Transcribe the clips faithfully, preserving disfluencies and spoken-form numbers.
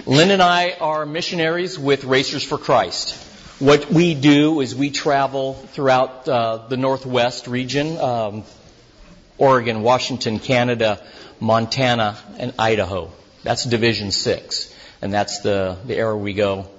Lynn and I are missionaries with Racers for Christ. What we do is we travel throughout uh, the Northwest region, um, Oregon, Washington, Canada, Montana, and Idaho. That's Division six, and that's the, the area we go.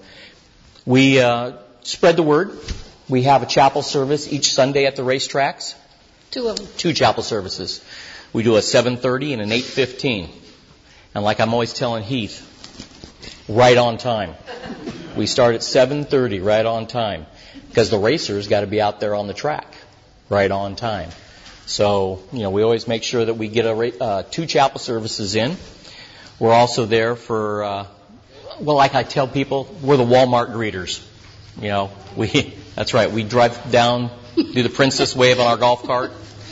We uh, spread the word. We have a chapel service each Sunday at the racetracks. Two of them. Two chapel services. We do a seven thirty and an eight fifteen. And like I'm always telling Heath, right on time. We start at seven thirty, right on time. Because the racers got to be out there on the track, right on time. So, you know, we always make sure that we get a, uh, two chapel services in. We're also there for, uh, well, like I tell people, we're the Walmart greeters. You know, we, that's right, we drive down, do the princess wave on our golf cart.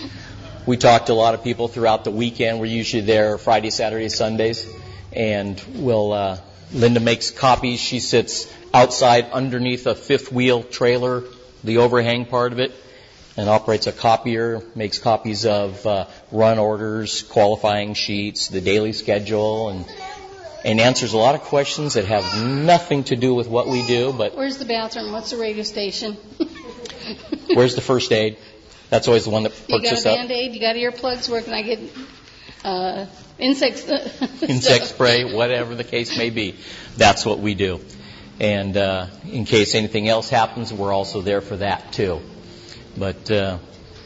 We talk to a lot of people throughout the weekend. We're usually there Friday, Saturday, Sundays. And we'll, uh, Linda makes copies. She sits outside underneath a fifth wheel trailer, the overhang part of it, and operates a copier, makes copies of uh, run orders, qualifying sheets, the daily schedule, and and answers a lot of questions that have nothing to do with what we do. But where's the bathroom? What's the radio station? Where's the first aid? That's always the one that perks us up. You got a Band-Aid? You got earplugs? Where can I get uh, insect insect spray? Whatever the case may be, that's what we do. And uh, in case anything else happens, we're also there for that too. But uh,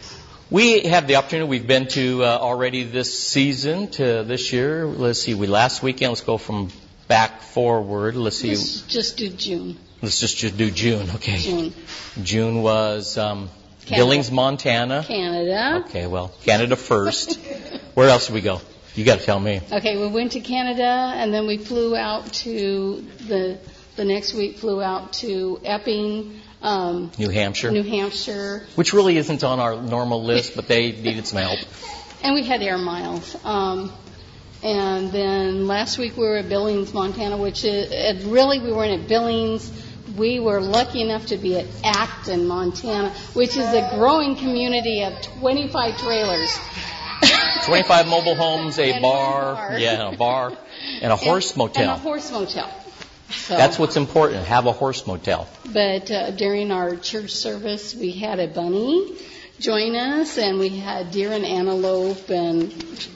we have the opportunity. We've been to uh, already this season to this year. Let's see. We last weekend. Let's go from back forward. Let's see. Let's just do June. Let's just, just do June. Okay. June. June was um, Billings, Montana. Canada. Okay. Well, Canada first. Where else did we go? You got to tell me. Okay. We went to Canada, and then we flew out to the the next week. Flew out to Epping. Um, New Hampshire. New Hampshire. Which really isn't on our normal list, but they needed some help. And we had air miles. Um, and then last week we were at Billings, Montana, which is, it really we weren't at Billings. We were lucky enough to be at Acton, Montana, which is a growing community of twenty-five trailers. twenty-five mobile homes, a and bar, bar, yeah, a bar, and a horse and, motel. And a horse motel. So, that's what's important, have a horse motel. But uh, during our church service, we had a bunny join us, and we had deer and antelope, and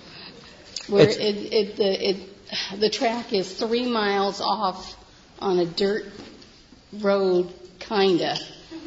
where it, it, the, it, the track is three miles off on a dirt road, kinda.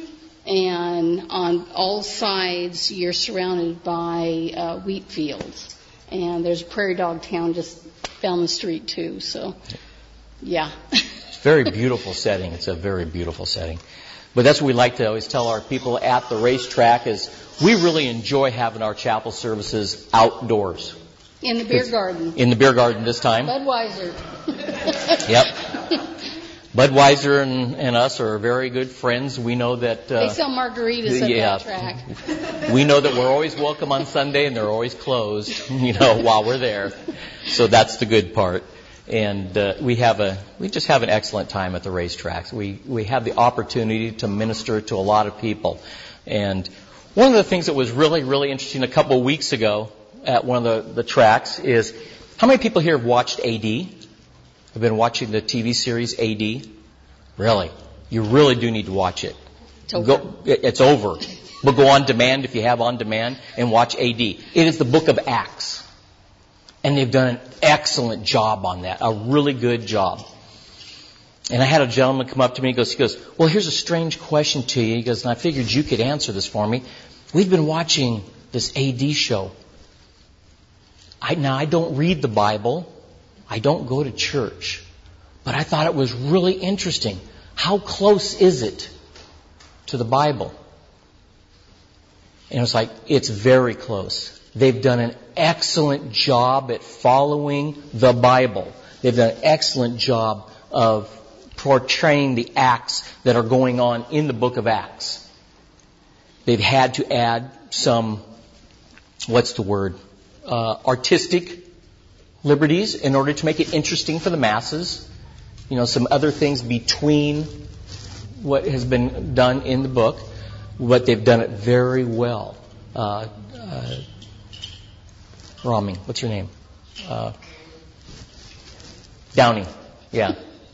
And on all sides, you're surrounded by uh, wheat fields. And there's a prairie dog town just down the street, too. So, yeah. Very beautiful setting. It's a very beautiful setting. But that's what we like to always tell our people at the racetrack is we really enjoy having our chapel services outdoors. In the beer garden. In the beer garden this time. Budweiser. Yep. Budweiser and, and us are very good friends. We know that... Uh, they sell margaritas at yeah, that track. We know that we're always welcome on Sunday and they're always closed, you know, while we're there. So that's the good part. And uh, we have a we just have an excellent time at the racetracks. We we have the opportunity to minister to a lot of people. And one of the things that was really, really interesting a couple of weeks ago at one of the, the tracks is, how many people here have watched A D? Have been watching the T V series A D? Really? You really do need to watch it. It's over. Go, it's over. But go on demand if you have on demand and watch A D. It is the book of Acts. And they've done an excellent job on that, a really good job. And I had a gentleman come up to me and goes, he goes, well, here's a strange question to you. He goes, and I figured you could answer this for me. We've been watching this A D show. I, now, I don't read the Bible. I don't go to church. But I thought it was really interesting. How close is it to the Bible? And it's like, it's very close. They've done an excellent job at following the Bible. They've done an excellent job of portraying the acts that are going on in the book of Acts. They've had to add some, what's the word, uh, artistic liberties in order to make it interesting for the masses. You know, some other things between what has been done in the book, but they've done it very well. Uh, uh, Rami, what's your name? Uh, Downey. Yeah.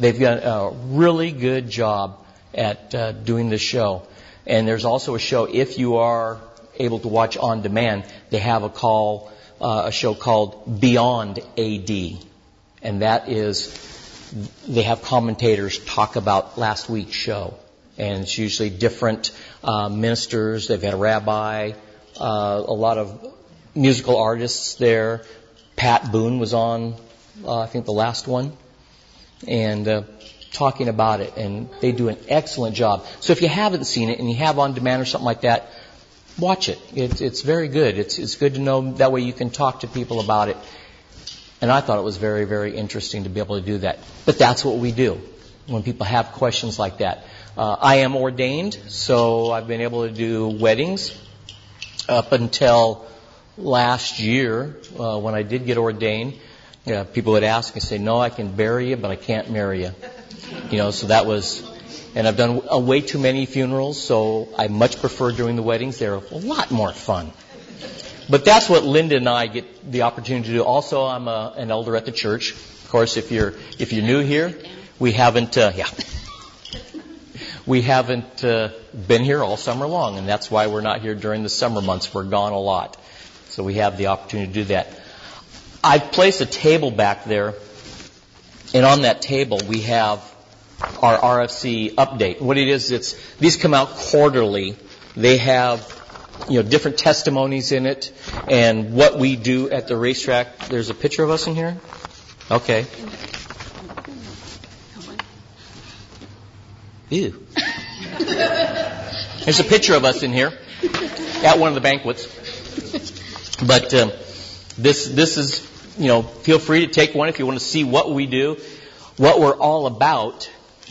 They've got a really good job at uh, doing this show. And there's also a show, if you are able to watch on demand, they have a call, uh, a show called Beyond A D. And that is, they have commentators talk about last week's show. And it's usually different uh, ministers. They've had a rabbi, uh, a lot of musical artists there. Pat Boone was on, uh, I think, the last one. And uh, talking about it. And they do an excellent job. So if you haven't seen it and you have on demand or something like that, watch it. It's, it's very good. It's, it's good to know. That way you can talk to people about it. And I thought it was very, very interesting to be able to do that. But that's what we do when people have questions like that. Uh, I am ordained, so I've been able to do weddings up until last year uh, when I did get ordained. Uh, people would ask and say, no, I can bury you, but I can't marry you. You know, so that was, and I've done uh, way too many funerals, so I much prefer doing the weddings. They're a lot more fun. But that's what Linda and I get the opportunity to do. Also, I'm a, an elder at the church. Of course, if you're if you're new here, we haven't, uh, yeah, we haven't uh, been here all summer long, and that's why we're not here during the summer months. We're gone a lot, so we have the opportunity to do that. I've placed a table back there, and on that table we have our R F C update. What it is, it's these come out quarterly. They have, you know, different testimonies in it, and what we do at the racetrack. There's a picture of us in here? Okay. Ew. There's a picture of us in here at one of the banquets. But um, this this is, you know, feel free to take one if you want to see what we do. What we're all about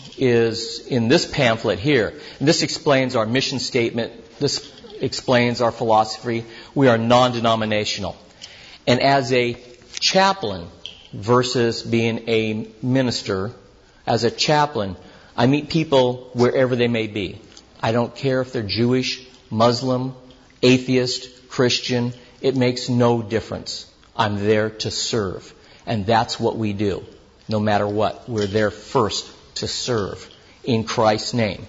is in this pamphlet here. And this explains our mission statement. This explains our philosophy. We are non-denominational. And as a chaplain versus being a minister, as a chaplain, I meet people wherever they may be. I don't care if they're Jewish, Muslim, atheist, Christian. It makes no difference. I'm there to serve. And that's what we do. No matter what, we're there first to serve in Christ's name.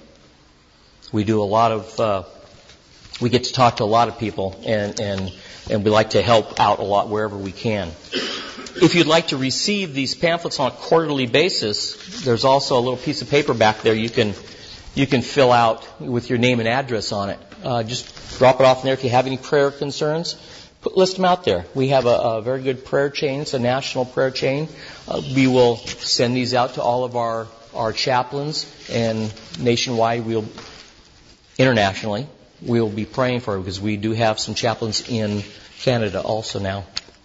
We do a lot of... Uh, We get to talk to a lot of people, and, and, and we like to help out a lot wherever we can. If you'd like to receive these pamphlets on a quarterly basis, there's also a little piece of paper back there you can you can fill out with your name and address on it. Uh, just drop it off in there. If you have any prayer concerns, put, list them out there. We have a, a very good prayer chain. It's a national prayer chain. Uh, we will send these out to all of our, our chaplains, and nationwide, we'll internationally. We'll be praying for it because we do have some chaplains in Canada also now.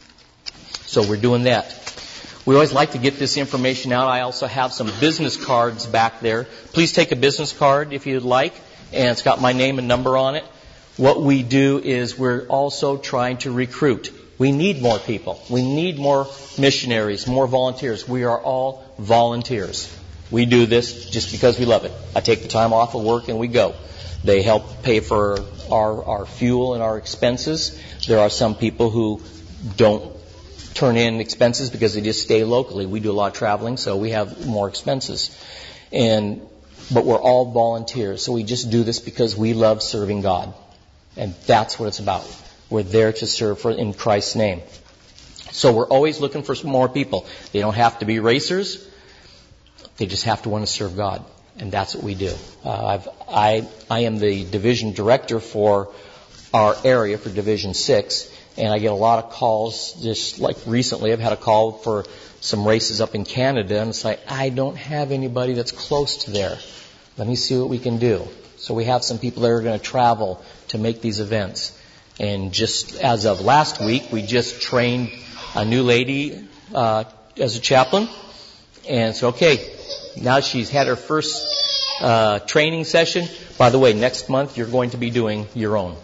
So we're doing that. We always like to get this information out. I also have some business cards back there. Please take a business card if you'd like, and it's got my name and number on it. What we do is we're also trying to recruit. We need more people. We need more missionaries, more volunteers. We are all volunteers. We do this just because we love it. I take the time off of work and we go. They help pay for our, our fuel and our expenses. There are some people who don't turn in expenses because they just stay locally. We do a lot of traveling, so we have more expenses. And but we're all volunteers, so we just do this because we love serving God. And that's what it's about. We're there to serve for, in Christ's name. So we're always looking for some more people. They don't have to be racers. They just have to want to serve God. And that's what we do. Uh, I've, I I am the division director for our area for Division Six, and I get a lot of calls. Just like recently, I've had a call for some races up in Canada, and it's like, I don't have anybody that's close to there. Let me see what we can do. So we have some people that are going to travel to make these events. And just as of last week, we just trained a new lady uh, as a chaplain, and so okay. Now she's had her first uh, training session. By the way, next month you're going to be doing your own.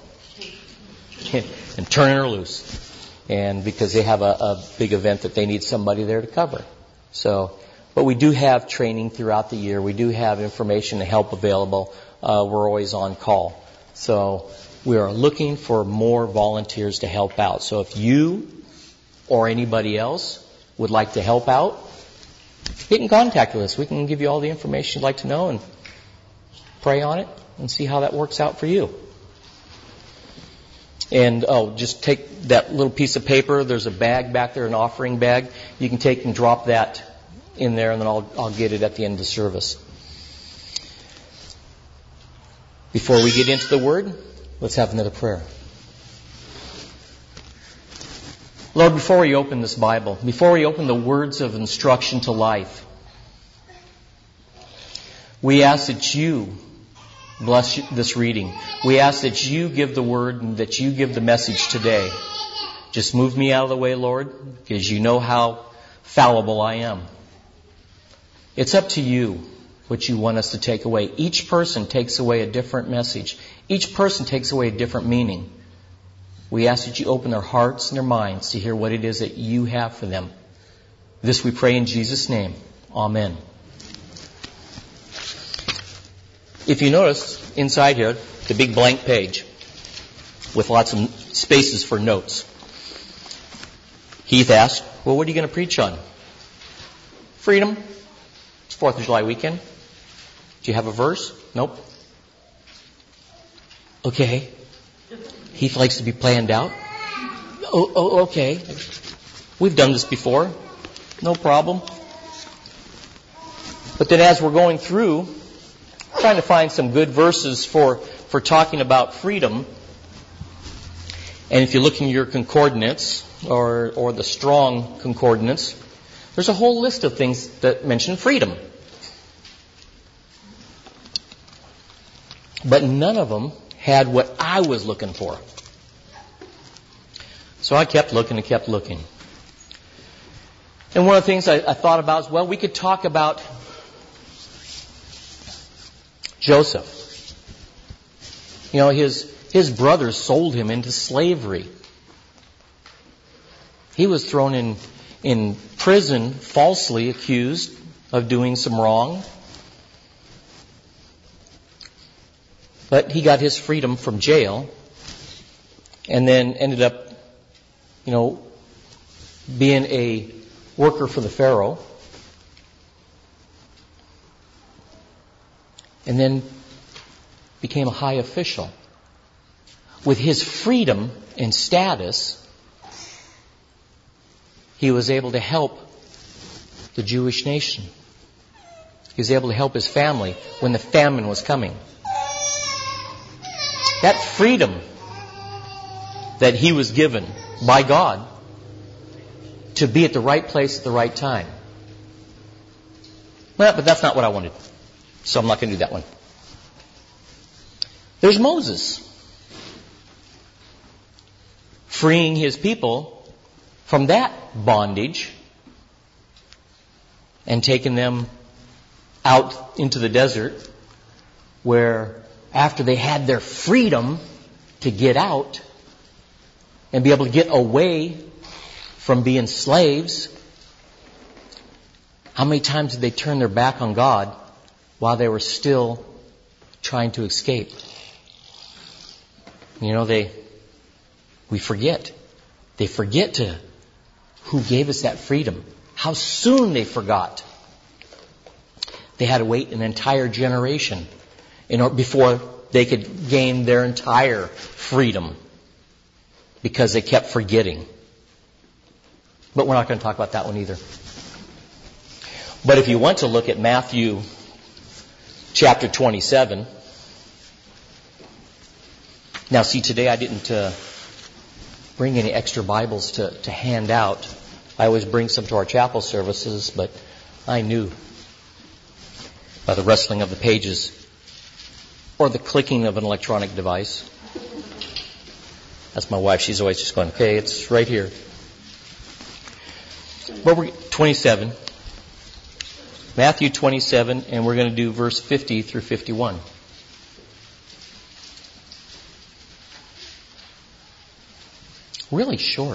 And turning her loose. And because they have a, a big event that they need somebody there to cover. So, but we do have training throughout the year. We do have information and help available. Uh, we're always on call. So we are looking for more volunteers to help out. So if you or anybody else would like to help out, get in contact with us. We can give you all the information you'd like to know and pray on it and see how that works out for you. And, oh, just take that little piece of paper. There's a bag back there, an offering bag. You can take and drop that in there, and then I'll, I'll get it at the end of the service. Before we get into the Word, let's have another prayer. Lord, before we open this Bible, before we open the words of instruction to life, we ask that you bless this reading. We ask that you give the word and that you give the message today. Just move me out of the way, Lord, because you know how fallible I am. It's up to you what you want us to take away. Each person takes away a different message. Each person takes away a different meaning. We ask that you open their hearts and their minds to hear what it is that you have for them. This we pray in Jesus' name. Amen. If you notice, inside here, the big blank page with lots of spaces for notes. Heath asked, well, what are you going to preach on? Freedom. It's fourth of July weekend. Do you have a verse? Nope. Okay. Heath likes to be planned out. Oh, oh, okay. We've done this before. No problem. But then as we're going through, trying to find some good verses for, for talking about freedom. And if you look in your concordance or, or the Strong concordance, there's a whole list of things that mention freedom. But none of them had what I was looking for. So I kept looking and kept looking. And one of the things I, I thought about is, well, we could talk about Joseph. You know, his his brothers sold him into slavery. He was thrown in in prison, falsely accused of doing some wrong. But he got his freedom from jail and then ended up, you know, being a worker for the Pharaoh. And then became a high official. With his freedom and status, he was able to help the Jewish nation. He was able to help his family when the famine was coming. That freedom that he was given by God to be at the right place at the right time. Well, but that's not what I wanted. So I'm not going to do that one. There's Moses. Freeing his people from that bondage and taking them out into the desert where after they had their freedom to get out and be able to get away from being slaves, how many times did they turn their back on God while they were still trying to escape? You know, they, we forget. They forget to who gave us that freedom. How soon they forgot. They had to wait an entire generation in order, before they could gain their entire freedom because they kept forgetting. But we're not going to talk about that one either. But if you want to look at Matthew chapter twenty-seven. Now see, today I didn't uh, bring any extra Bibles to, to hand out. I always bring some to our chapel services, but I knew by the rustling of the pages or the clicking of an electronic device. That's my wife. She's always just going, okay, it's right here. But we're twenty-seven. Matthew twenty-seven, and we're going to do verse fifty through fifty-one. Really short.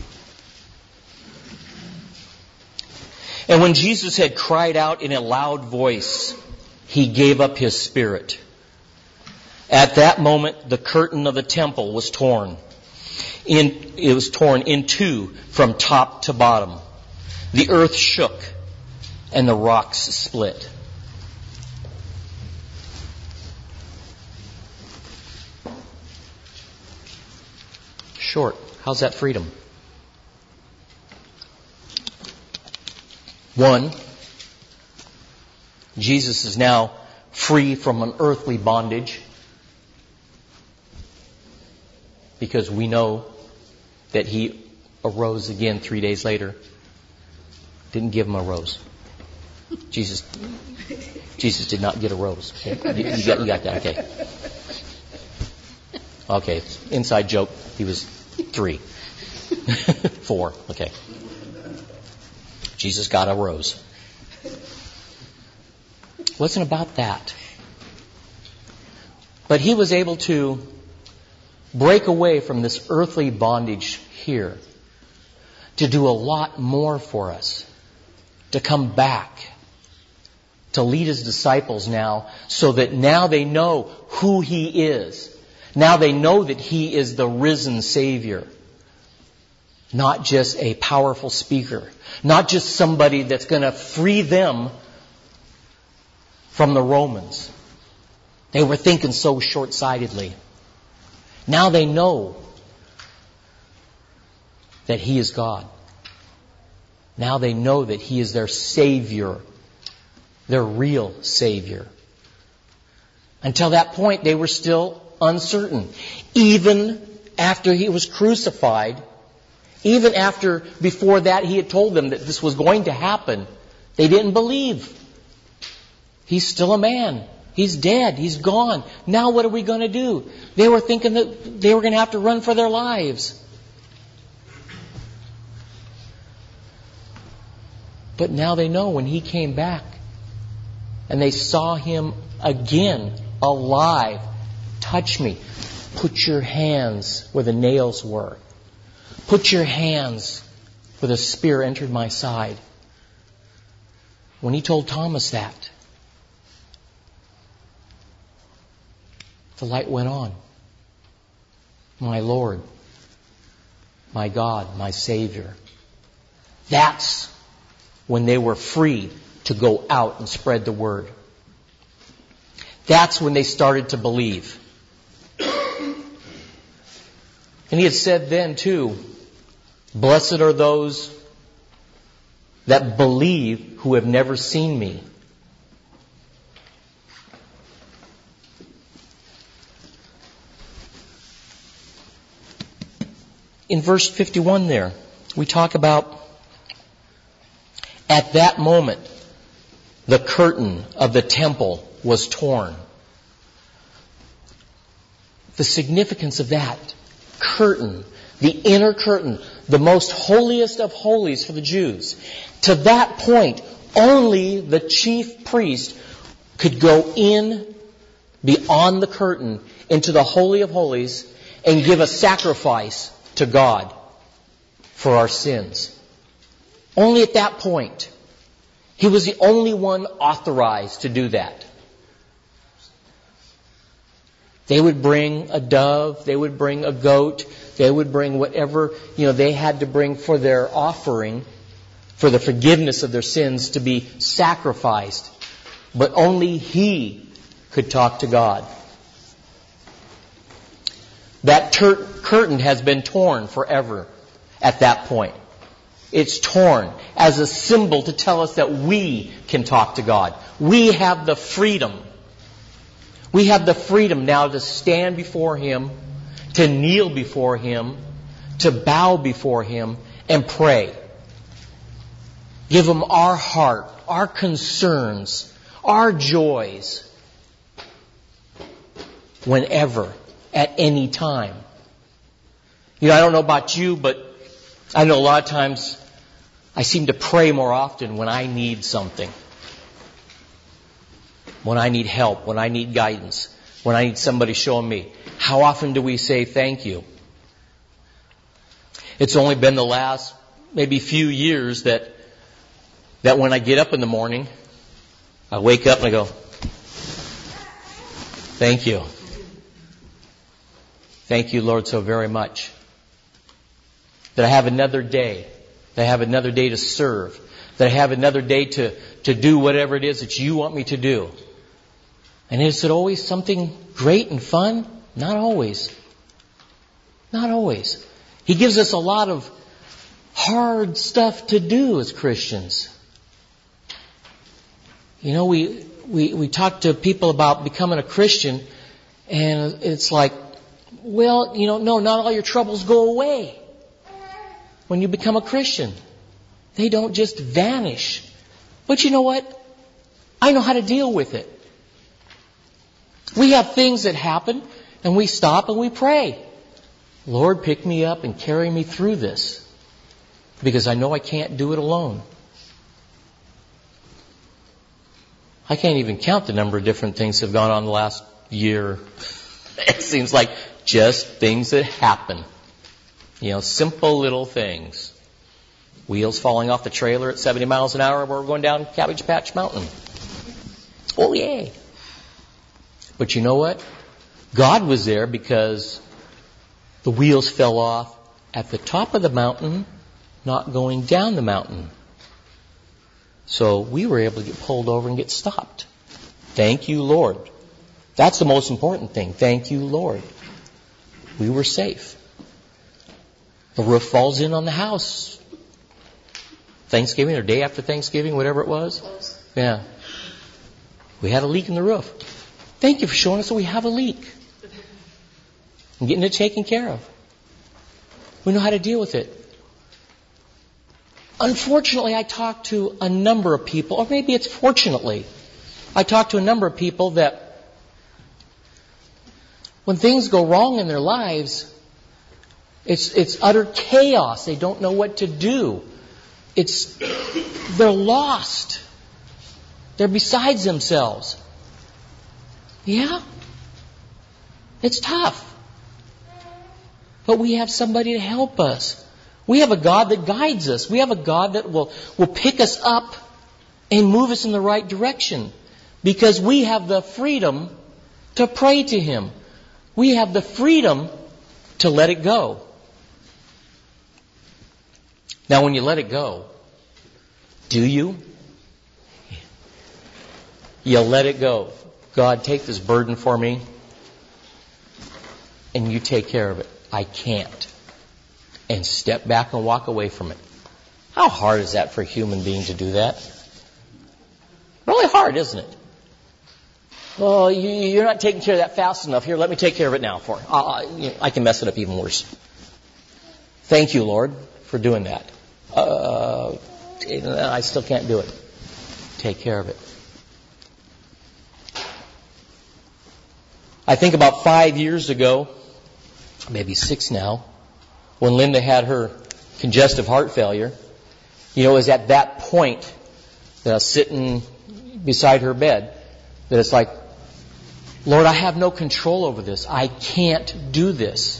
And when Jesus had cried out in a loud voice, he gave up his spirit. At that moment, the curtain of the temple was torn. In, it was torn in two from top to bottom. The earth shook, and the rocks split. Short. How's that freedom? One, Jesus is now free from an earthly bondage because we know that He arose again three days later. Didn't give Him a rose. Jesus Jesus did not get a rose. Okay? You, you, got, you got that, okay. Okay, inside joke. He was three. Four, okay. Jesus got a rose. Wasn't about that. But He was able to break away from this earthly bondage here to do a lot more for us, to come back, to lead His disciples now so that now they know who He is. Now they know that He is the risen Savior. Not just a powerful speaker. Not just somebody that's going to free them from the Romans. They were thinking so short-sightedly. Now they know that He is God. Now they know that He is their Savior. Their real Savior. Until that point, they were still uncertain. Even after He was crucified, even after, before that, He had told them that this was going to happen, they didn't believe. He's still a man. He's dead. He's gone. Now what are we going to do? They were thinking that they were going to have to run for their lives. But now they know when He came back and they saw Him again, alive. Touch me. Put your hands where the nails were. Put your hands where the spear entered my side. When He told Thomas that, the light went on. My Lord, my God, my Savior. That's when they were free to go out and spread the word. That's when they started to believe. And He had said then too, blessed are those that believe who have never seen me. In verse fifty-one there, we talk about at that moment, the curtain of the temple was torn. The significance of that curtain, the inner curtain, the most holiest of holies for the Jews. To that point, only the chief priest could go in beyond the curtain into the Holy of Holies and give a sacrifice to God for our sins. Only at that point. He was the only one authorized to do that. They would bring a dove, they would bring a goat, they would bring whatever, you know, they had to bring for their offering, for the forgiveness of their sins to be sacrificed. But only He could talk to God. That tur- curtain has been torn forever at that point. It's torn as a symbol to tell us that we can talk to God. We have the freedom. We have the freedom now to stand before Him, to kneel before Him, to bow before Him and pray. Give Him our heart, our concerns, our joys, whenever, at any time. You know, I don't know about you, but I know a lot of times I seem to pray more often when I need something. When I need help, when I need guidance, when I need somebody showing me. How often do we say thank you? It's only been the last maybe few years that that when I get up in the morning, I wake up and I go, thank you. Thank you, Lord, so very much. That I have another day. That I have another day to serve. That I have another day to, to do whatever it is that you want me to do. And is it always something great and fun? Not always. Not always. He gives us a lot of hard stuff to do as Christians. You know, we, we, we talk to people about becoming a Christian, and it's like, well, you know, no, not all your troubles go away when you become a Christian. They don't just vanish. But you know what? I know how to deal with it. We have things that happen, and we stop and we pray. Lord, pick me up and carry me through this, because I know I can't do it alone. I can't even count the number of different things that have gone on the last year. It seems like just things that happen. You know, simple little things. Wheels falling off the trailer at seventy miles an hour while we're going down Cabbage Patch Mountain. Oh, yeah. But you know what? God was there because the wheels fell off at the top of the mountain, not going down the mountain. So we were able to get pulled over and get stopped. Thank you, Lord. That's the most important thing. Thank you, Lord. We were safe. The roof falls in on the house. Thanksgiving or day after Thanksgiving, whatever it was. Yeah. We had a leak in the roof. Thank you for showing us that we have a leak. And getting it taken care of. We know how to deal with it. Unfortunately, I talked to a number of people, or maybe it's fortunately, I talked to a number of people that when things go wrong in their lives, it's it's utter chaos. They don't know what to do. It's they're lost. They're besides themselves. Yeah. It's tough. But we have somebody to help us. We have a God that guides us. We have a God that will, will pick us up and move us in the right direction. Because we have the freedom to pray to Him. We have the freedom to let it go. Now when you let it go, do you? You let it go. God, take this burden for me. And you take care of it. I can't. And step back and walk away from it. How hard is that for a human being to do that? Really hard, isn't it? Well, you, you're not taking care of that fast enough. Here, let me take care of it now. For uh, you know, I can mess it up even worse. Thank you, Lord, for doing that. Uh, I still can't do it. Take care of it. I think about five years ago, maybe six now, when Linda had her congestive heart failure, you know, it was at that point that I was sitting beside her bed that it's like, Lord, I have no control over this. I can't do this.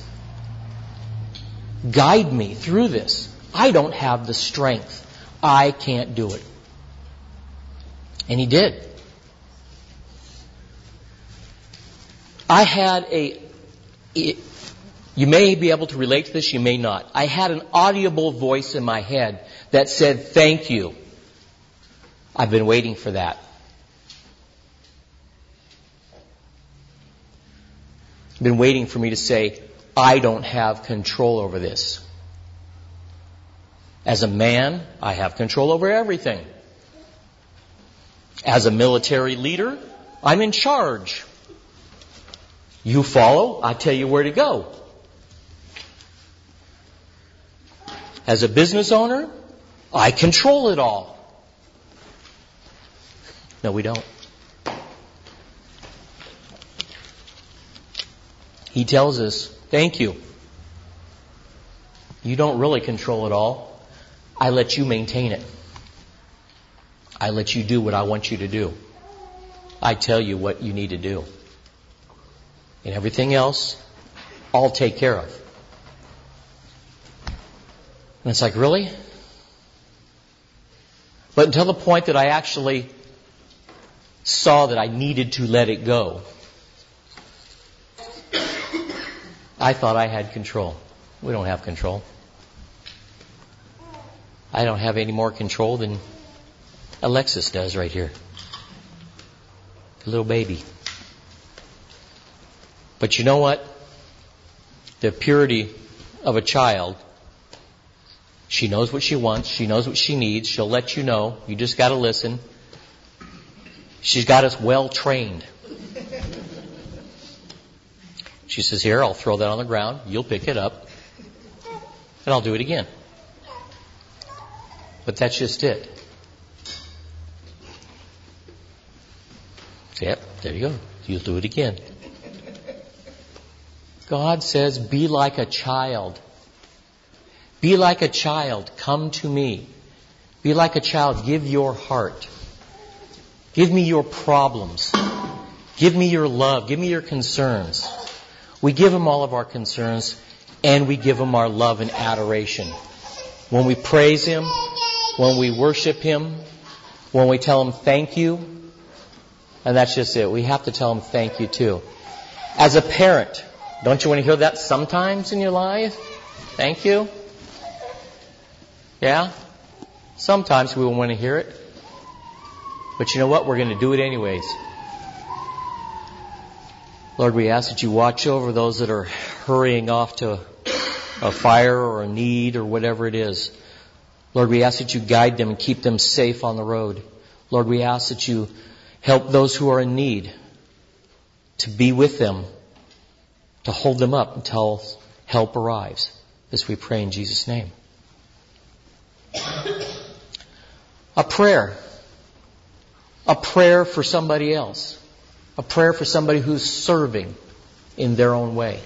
Guide me through this. I don't have the strength. I can't do it. And He did. I had a... It, You may be able to relate to this, you may not. I had an audible voice in my head that said, thank you. I've been waiting for that. I've been waiting for me to say, I don't have control over this. As a man, I have control over everything. As a military leader, I'm in charge. You follow, I tell you where to go. As a business owner, I control it all. No, we don't. He tells us, thank you. You don't really control it all. I let you maintain it. I let you do what I want you to do. I tell you what you need to do. And everything else, I'll take care of. And it's like, really? But until the point that I actually saw that I needed to let it go, I thought I had control. We don't have control. I don't have any more control than Alexis does right here. A little baby. But you know what? The purity of a child, she knows what she wants. She knows what she needs. She'll let you know. You just got to listen. She's got us well trained. She says, here, I'll throw that on the ground. You'll pick it up. And I'll do it again. But that's just it. Yep, there you go. You'll do it again. God says, be like a child. Be like a child. Come to me. Be like a child. Give your heart. Give me your problems. Give me your love. Give me your concerns. We give Him all of our concerns, and we give Him our love and adoration. When we praise Him, when we worship Him, when we tell Him thank you, and that's just it. We have to tell Him thank you too. As a parent, don't you want to hear that sometimes in your life? Thank you. Yeah? Sometimes we will want to hear it. But you know what? We're going to do it anyways. Lord, we ask that you watch over those that are hurrying off to a fire or a need or whatever it is. Lord, we ask that you guide them and keep them safe on the road. Lord, we ask that you help those who are in need to be with them, to hold them up until help arrives. This we pray in Jesus' name. A prayer. A prayer for somebody else. A prayer for somebody who's serving in their own way.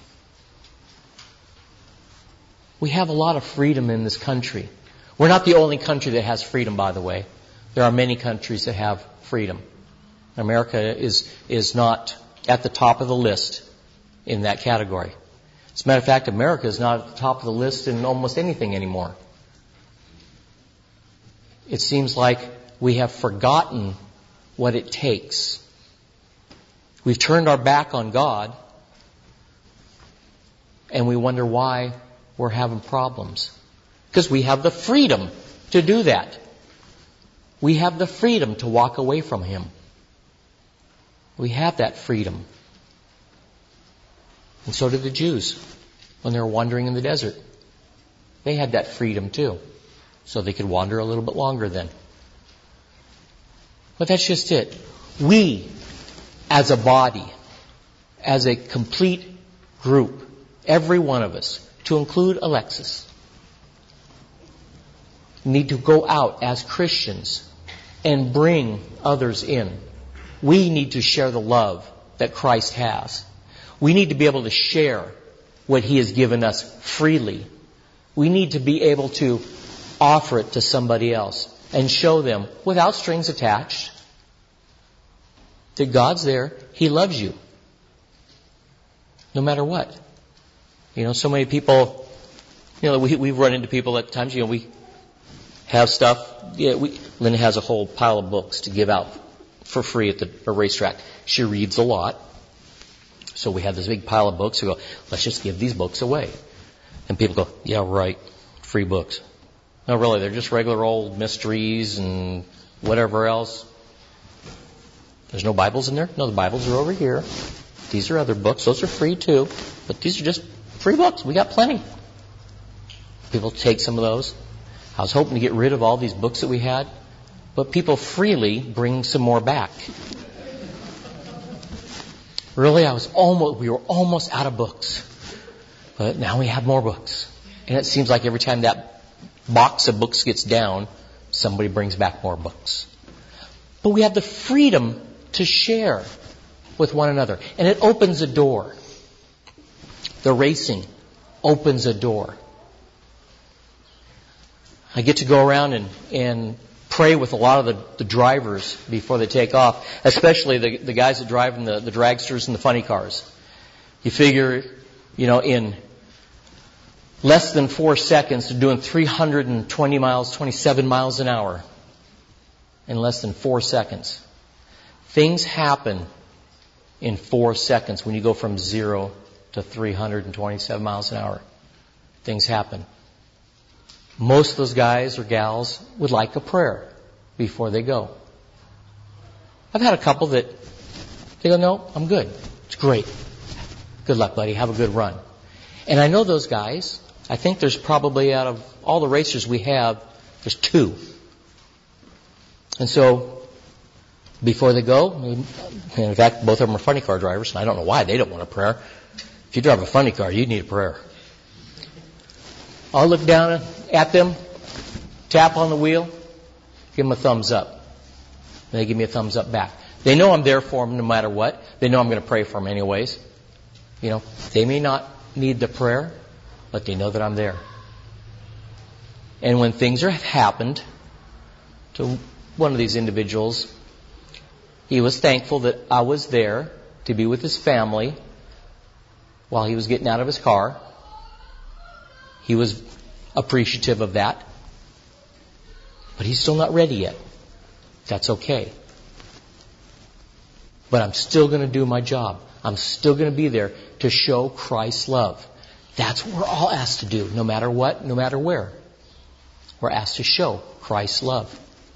We have a lot of freedom in this country. We're not the only country that has freedom, by the way. There are many countries that have freedom. America is, is not at the top of the list in that category. As a matter of fact, America is not at the top of the list in almost anything anymore. It seems like we have forgotten what it takes. We've turned our back on God, and we wonder why we're having problems. Because we have the freedom to do that. We have the freedom to walk away from Him. We have that freedom. And so did the Jews when they were wandering in the desert. They had that freedom too. So they could wander a little bit longer then. But that's just it. We, as a body, as a complete group, every one of us, to include Alexis, need to go out as Christians and bring others in. We need to share the love that Christ has. We need to be able to share what He has given us freely. We need to be able to offer it to somebody else and show them, without strings attached, that God's there. He loves you. No matter what. You know, so many people, you know, we, we've run into people at times, you know, we have stuff. Yeah, we, Linda has a whole pile of books to give out for free at the a racetrack. She reads a lot. So we have this big pile of books. We go, let's just give these books away. And people go, yeah, right, free books. No, really, they're just regular old mysteries and whatever else. There's no Bibles in there? No, the Bibles are over here. These are other books. Those are free too. But these are just free books. We got plenty. People take some of those. I was hoping to get rid of all these books that we had. But people freely bring some more back. Really, I was almost, we were almost out of books. But now we have more books. And it seems like every time that box of books gets down, somebody brings back more books. But we have the freedom to share with one another. And it opens a door. The racing opens a door. I get to go around and, and pray with a lot of the, the drivers before they take off, especially the, the guys that drive in the, the dragsters and the funny cars. You figure, you know, in less than four seconds, they're doing three hundred twenty miles, twenty-seven miles an hour. In less than four seconds. Things happen in four seconds when you go from zero to three hundred twenty-seven miles an hour. Things happen. Most of those guys or gals would like a prayer. before they go. I've had a couple that they go, no, I'm good. It's great. Good luck, buddy. Have a good run. And I know those guys. I think there's probably, out of all the racers we have, there's two. And so, before they go, in fact, both of them are funny car drivers, and I don't know why they don't want a prayer. If you drive a funny car, you need a prayer. I'll look down at them, tap on the wheel, give them a thumbs up. And they give me a thumbs up back. They know I'm there for them no matter what. They know I'm going to pray for them anyways. You know, they may not need the prayer, but they know that I'm there. And when things have happened to one of these individuals, he was thankful that I was there to be with his family while he was getting out of his car. He was appreciative of that. But he's still not ready yet. That's okay. But I'm still going to do my job. I'm still going to be there to show Christ's love. That's what we're all asked to do, no matter what, no matter where. We're asked to show Christ's love.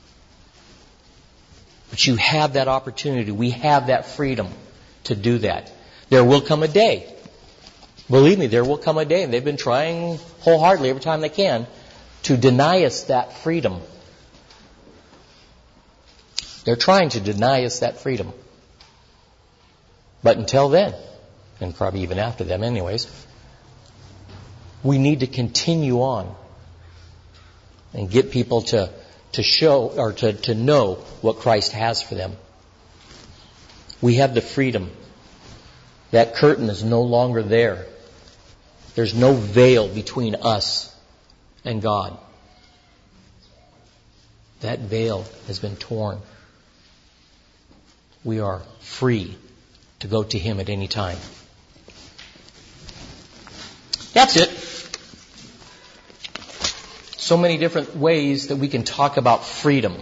But you have that opportunity. We have that freedom to do that. There will come a day. Believe me, there will come a day, and they've been trying wholeheartedly every time they can to deny us that freedom. They're trying to deny us that freedom. But until then, and probably even after them anyways, we need to continue on and get people to, to show or to, to know what Christ has for them. We have the freedom. That curtain is no longer there. There's no veil between us and God. That veil has been torn. We are free to go to Him at any time. That's it. So many different ways that we can talk about freedom.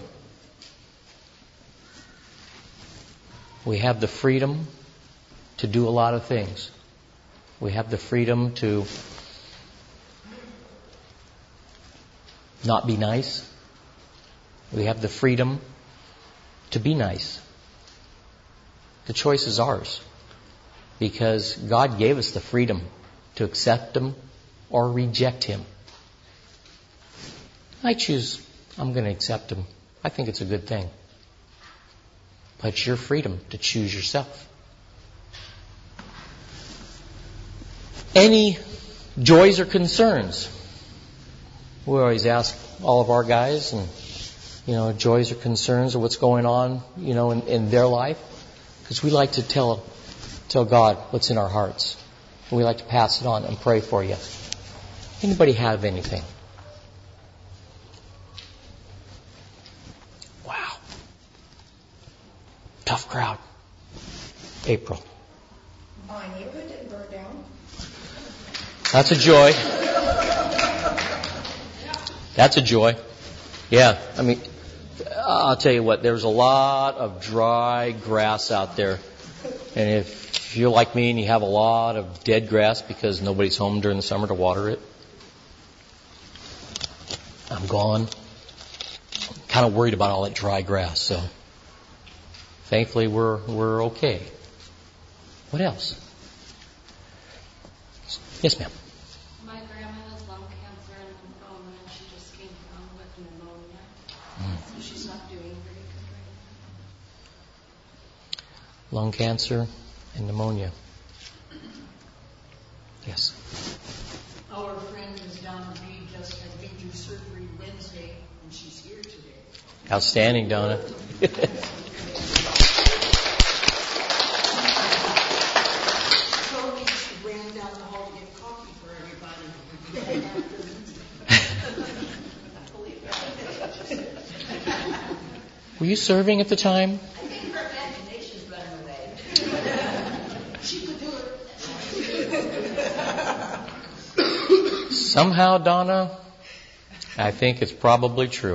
We have the freedom to do a lot of things. We have the freedom to not be nice. We have the freedom to be nice. The choice is ours, because God gave us the freedom to accept Him or reject Him. I choose, I'm going to accept Him. I think it's a good thing. But it's your freedom to choose yourself. Any joys or concerns? We always ask all of our guys, and you know, joys or concerns of what's going on, you know, in, in their life. Because we like to tell tell God what's in our hearts. And we like to pass it on and pray for you. Anybody have anything? Wow. Tough crowd. April. My neighborhood didn't burn down. That's a joy. That's a joy. Yeah, I mean, I'll tell you what, there's a lot of dry grass out there. And if you're like me and you have a lot of dead grass because nobody's home during the summer to water it, I'm gone. I'm kind of worried about all that dry grass, so thankfully we're we're okay. What else? Yes, ma'am. My grandma has lung cancer and lymphoma, and she just came down with pneumonia. Mm. So she's not doing very good right now. Lung cancer and pneumonia. Yes. Our friend Miz Donna B just had major surgery Wednesday, and she's here today. Outstanding, Donna. Ran down the hall to get coffee for everybody. Were you serving at the time? I think her imagination's running away. She could do it. Somehow, Donna, I think it's probably true.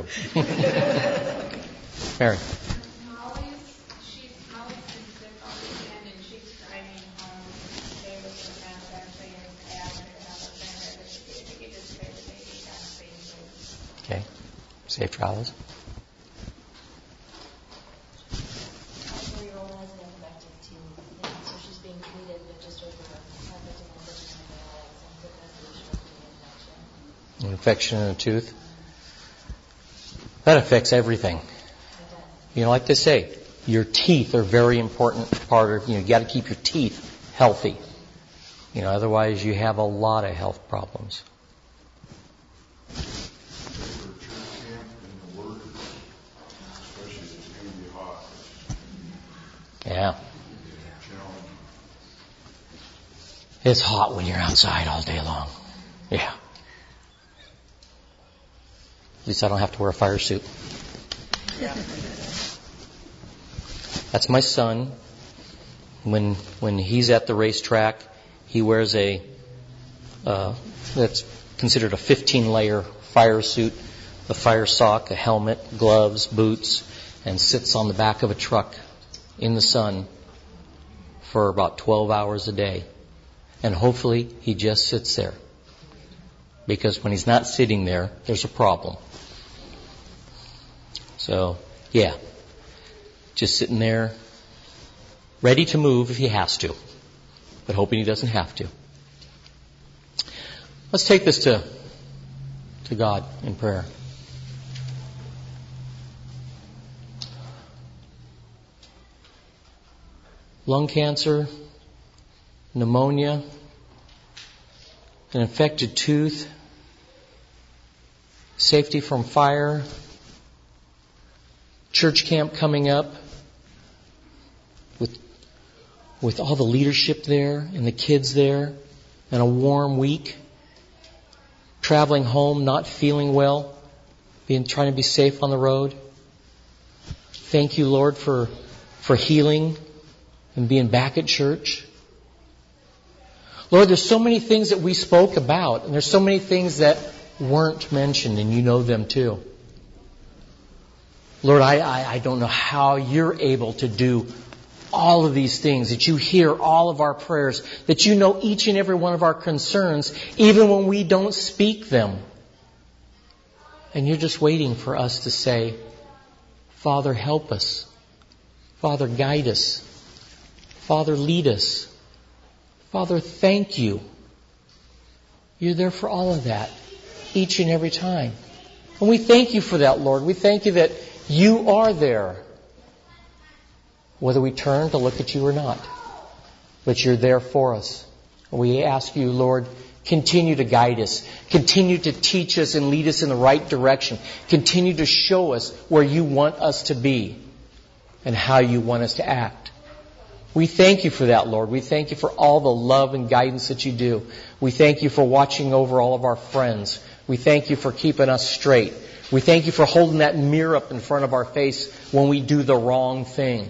Mary. Molly's, she's, Molly's been sick all weekend, and she's driving home today with her math actually in his cab, and her have a friend that she did. You just pray the baby got safe. Okay. Safe travels. infection in a tooth. That affects everything. You know, like they say, your teeth are a very important part of, you know, you got to keep your teeth healthy. You know, otherwise you have a lot of health problems. Yeah. It's hot when you're outside all day long. Yeah. At least I don't have to wear a fire suit. Yeah. That's my son. When when he's at the racetrack, he wears a uh, that's considered a fifteen layer fire suit, a fire sock, a helmet, gloves, boots, and sits on the back of a truck in the sun for about twelve hours a day. And hopefully he just sits there. Because when he's not sitting there, there's a problem. So, yeah. Just sitting there, ready to move if he has to, but hoping he doesn't have to. Let's take this to, to God in prayer. Lung cancer, pneumonia, an infected tooth, safety from fire, church camp coming up with with all the leadership there and the kids there, and a warm week, traveling home, not feeling well, being trying to be safe on the road. Thank you, Lord, for for healing and being back at church. Lord, there's so many things that we spoke about, and there's so many things that weren't mentioned, and you know them too. Lord, I, I, I don't know how you're able to do all of these things, that you hear all of our prayers, that you know each and every one of our concerns, even when we don't speak them. And you're just waiting for us to say, Father, help us. Father, guide us. Father, lead us. Father, thank you. You're there for all of that, each and every time. And we thank you for that, Lord. We thank you that you are there, whether we turn to look at you or not. But you're there for us. And we ask you, Lord, continue to guide us. Continue to teach us and lead us in the right direction. Continue to show us where you want us to be and how you want us to act. We thank you for that, Lord. We thank you for all the love and guidance that you do. We thank you for watching over all of our friends. We thank you for keeping us straight. We thank you for holding that mirror up in front of our face when we do the wrong thing.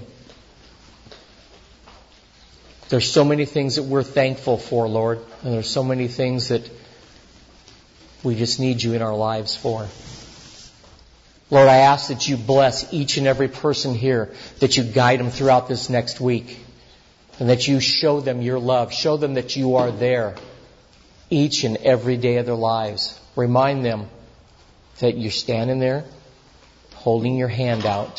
There's so many things that we're thankful for, Lord, and there's so many things that we just need you in our lives for. Lord, I ask that you bless each and every person here, that you guide them throughout this next week, and that you show them your love. Show them that you are there each and every day of their lives. Remind them that you're standing there, holding your hand out.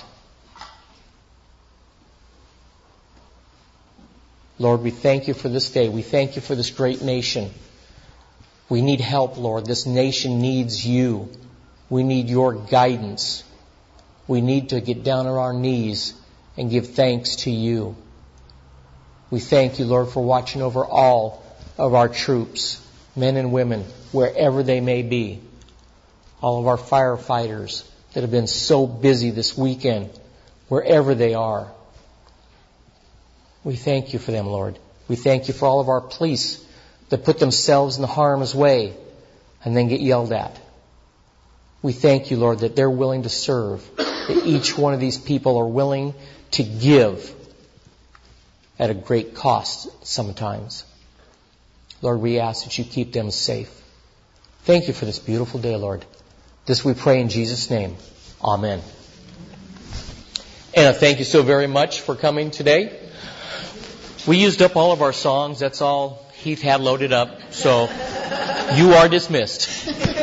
Lord, we thank you for this day. We thank you for this great nation. We need help, Lord. This nation needs you. We need your guidance. We need to get down on our knees and give thanks to you. We thank you, Lord, for watching over all of our troops, men and women, wherever they may be. All of our firefighters that have been so busy this weekend, wherever they are. We thank you for them, Lord. We thank you for all of our police that put themselves in harm's way and then get yelled at. We thank you, Lord, that they're willing to serve, that each one of these people are willing to give at a great cost sometimes. Lord, we ask that you keep them safe. Thank you for this beautiful day, Lord. This we pray in Jesus' name. Amen. Anna, thank you so very much for coming today. We used up all of our songs. That's all Heath had loaded up. So you are dismissed.